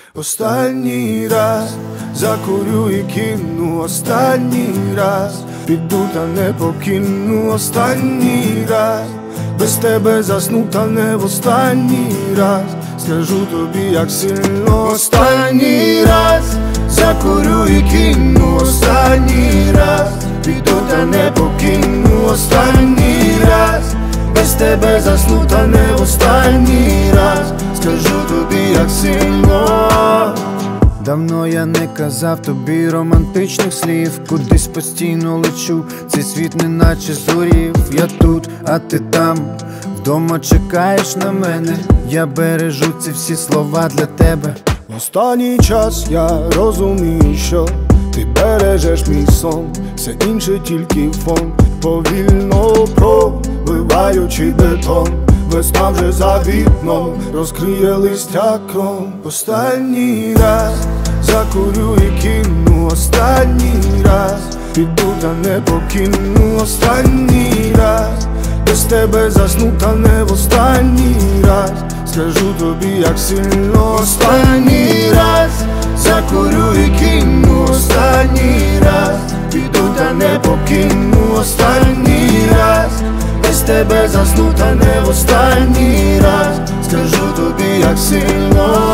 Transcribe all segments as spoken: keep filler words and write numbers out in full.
Останній раз закурю і кину, останній раз піду та не покину, останній раз без тебе засну та не в останній раз скажу тобі, як сильно. Останній раз закурю і кину, останній раз піду та не покину, останній раз без тебе засну та не в останній раз скажу тобі, як сильно. Давно я не казав тобі романтичних слів, кудись постійно лечу, цей світ неначе зорів. Я тут, а ти там, вдома чекаєш на мене, я бережу ці всі слова для тебе. В останній час я розумію, що ти бережеш мій сон, все інше тільки фон, повільно пробиваючи бетон. Весна вже за вікном, розкриє листя кром. Останній раз закурю і кину, останній раз піду та не покину, останній раз без тебе засну та не в останній раз скажу тобі, як сильно. Останній раз закурю і кину, останній раз піду та не покину, останній раз без тебе засну та не в останній раз скажу тобі, як сильно.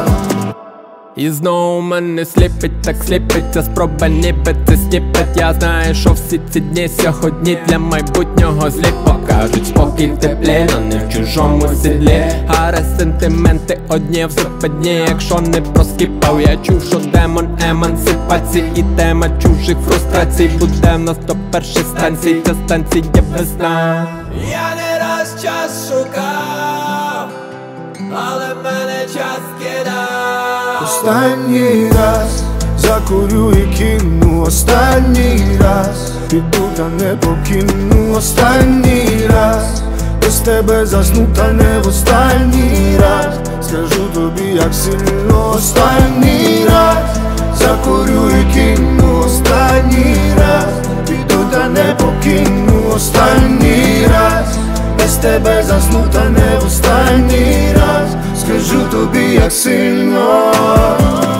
І знову мене сліпить, так сліпить, ця спроба ніби це сніпить. Я знаю, що всі ці дні сьогодні для майбутнього злі. Покажуть спокій в теплі, но не в чужому сідлі. Гаре сентименти одні в западні, якщо не проскіпав. Я чув, що демон емансипації і тема чужих фрустрацій буде в нас до першої станції, та станція весна. Я не раз час шукав, але мене час кидав. Останній раз закурю і кину, останній раз піду та не покину, останній раз без тебе засну та не в останній раз скажу тобі, як сильно. Останній раз закурю і кину, останній раз піду та не покину, останній раз без тебе засну та не в останній раз скажу тобі, як сильно.